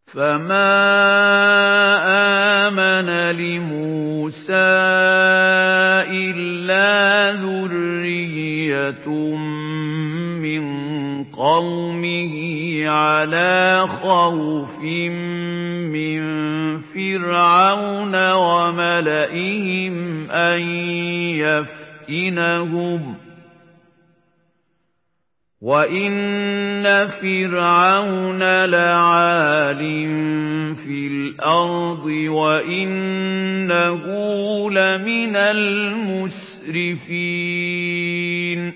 فَمَا آمَنَ لِمُوسَىٰ إِلَّا ذُرِّيَّةٌ مِّن قَوْمِهِ عَلَىٰ خَوْفٍ مِّن فِرْعَوْنَ وَمَلَئِهِمْ أَن يَفْتِنَهُمْ ۚ وَإِنَّ فِرْعَوْنَ لَعَالٍ فِي الْأَرْضِ وَإِنَّهُ لَمِنَ الْمُسْرِفِينَ